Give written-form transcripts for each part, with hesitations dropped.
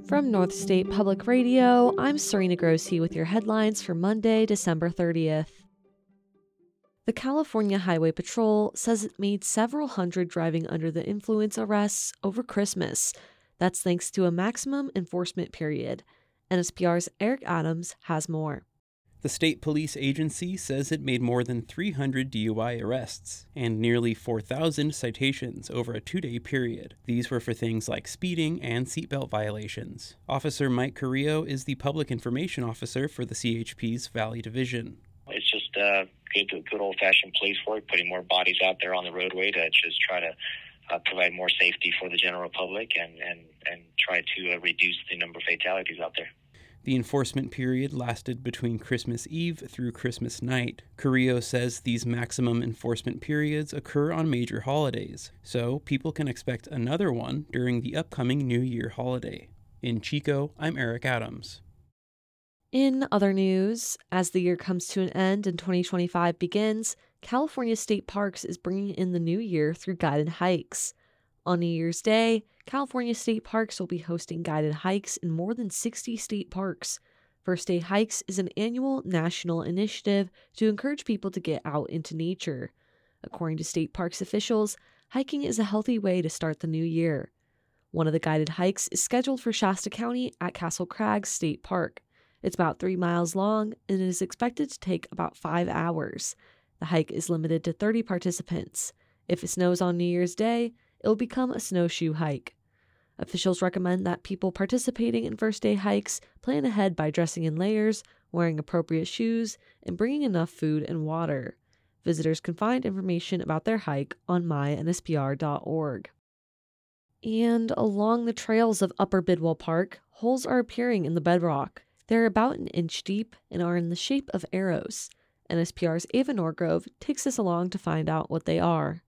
From North State Public Radio, I'm Serena Grossi with your headlines for Monday, December 30th. The California Highway Patrol says it made several hundred driving under the influence arrests over Christmas. That's thanks to a maximum enforcement period. NSPR's Eric Adams has more. The state police agency says it made more than 300 DUI arrests and nearly 4,000 citations over a 2-day period. These were for things like speeding and seatbelt violations. Officer Mike Carrillo is the public information officer for the CHP's Valley Division. It's just good old-fashioned police work, putting more bodies out there on the roadway to just try to provide more safety for the general public and try to reduce the number of fatalities out there. The enforcement period lasted between Christmas Eve through Christmas night. Carrillo says these maximum enforcement periods occur on major holidays, so people can expect another one during the upcoming New Year holiday. In Chico, I'm Eric Adams. In other news, as the year comes to an end and 2025 begins, California State Parks is bringing in the new year through guided hikes. On New Year's Day, California State Parks will be hosting guided hikes in more than 60 state parks. First Day Hikes is an annual national initiative to encourage people to get out into nature. According to state parks officials, hiking is a healthy way to start the new year. One of the guided hikes is scheduled for Shasta County at Castle Crags State Park. It's about 3 miles long and it is expected to take about 5 hours. The hike is limited to 30 participants. If it snows on New Year's Day, it will become a snowshoe hike. Officials recommend that people participating in First Day hikes plan ahead by dressing in layers, wearing appropriate shoes, and bringing enough food and water. Visitors can find information about their hike on mynspr.org. And along the trails of Upper Bidwell Park, holes are appearing in the bedrock. They're about an inch deep and are in the shape of arrows. NSPR's Ava Norgrove takes us along to find out what they are.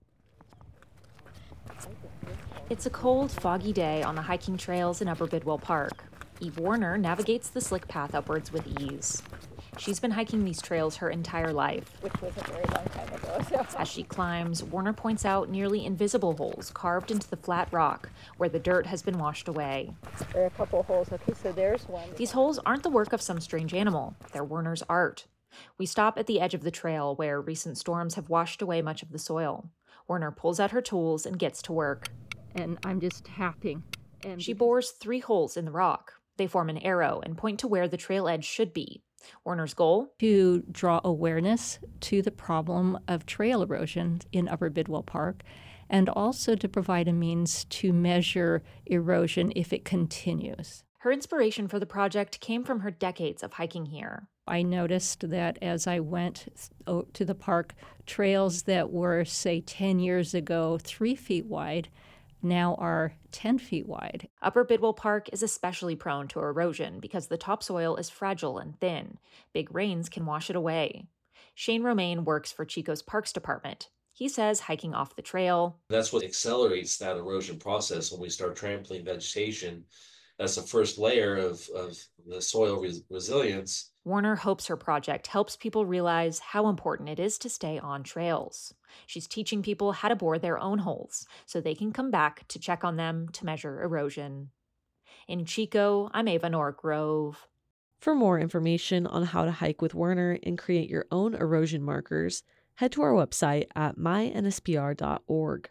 It's a cold, foggy day on the hiking trails in Upper Bidwell Park. Eve Warner navigates the slick path upwards with ease. She's been hiking these trails her entire life. Which was a very long time ago. So. As she climbs, Warner points out nearly invisible holes carved into the flat rock where the dirt has been washed away. There are a couple holes. Okay, so there's one. These holes aren't the work of some strange animal. They're Warner's art. We stop at the edge of the trail where recent storms have washed away much of the soil. Warner pulls out her tools and gets to work. And I'm just tapping. She bores 3 holes in the rock. They form an arrow and point to where the trail edge should be. Warner's goal? To draw awareness to the problem of trail erosion in Upper Bidwell Park, and also to provide a means to measure erosion if it continues. Her inspiration for the project came from her decades of hiking here. I noticed that as I went to the park, trails that were, say, 10 years ago 3 feet wide now are 10 feet wide. Upper Bidwell Park is especially prone to erosion because the topsoil is fragile and thin. Big rains can wash it away. Shane Romaine works for Chico's Parks Department. He says hiking off the trail. That's what accelerates that erosion process when we start trampling vegetation. That's the first layer of the soil resilience. Warner hopes her project helps people realize how important it is to stay on trails. She's teaching people how to bore their own holes so they can come back to check on them to measure erosion. In Chico, I'm Ava Norgrove. For more information on how to hike with Warner and create your own erosion markers, head to our website at mynspr.org.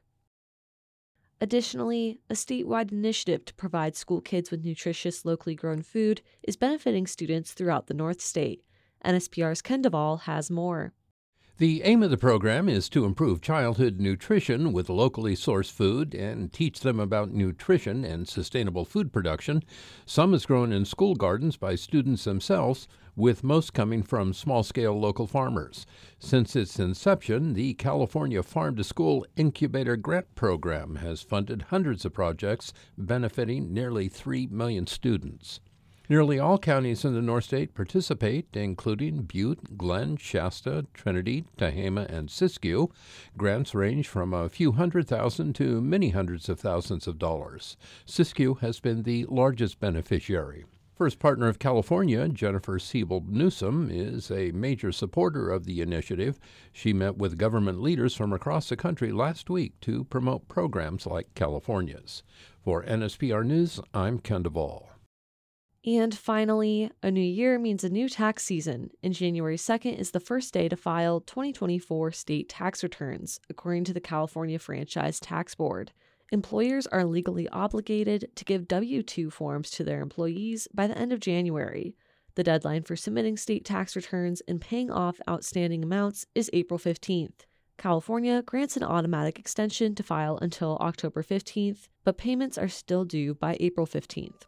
Additionally, a statewide initiative to provide school kids with nutritious, locally grown food is benefiting students throughout the North State. NSPR's Ken Duvall has more. The aim of the program is to improve childhood nutrition with locally sourced food and teach them about nutrition and sustainable food production. Some is grown in school gardens by students themselves, with most coming from small-scale local farmers. Since its inception, the California Farm to School Incubator Grant Program has funded hundreds of projects benefiting nearly 3 million students. Nearly all counties in the North State participate, including Butte, Glenn, Shasta, Trinity, Tehama, and Siskiyou. Grants range from a few $100,000 to many hundreds of thousands of dollars. Siskiyou has been the largest beneficiary. First Partner of California, Jennifer Siebel Newsom, is a major supporter of the initiative. She met with government leaders from across the country last week to promote programs like California's. For NSPR News, I'm Ken Duvall. And finally, a new year means a new tax season, and January 2nd is the first day to file 2024 state tax returns, according to the California Franchise Tax Board. Employers are legally obligated to give W-2 forms to their employees by the end of January. The deadline for submitting state tax returns and paying off outstanding amounts is April 15th. California grants an automatic extension to file until October 15th, but payments are still due by April 15th.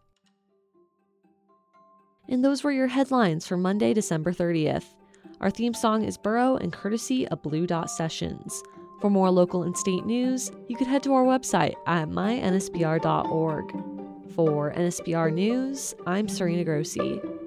And those were your headlines for Monday, December 30th. Our theme song is Burrow and courtesy of Blue Dot Sessions. For more local and state news, you could head to our website at mynsbr.org. For NSBR News, I'm Serena Grossi.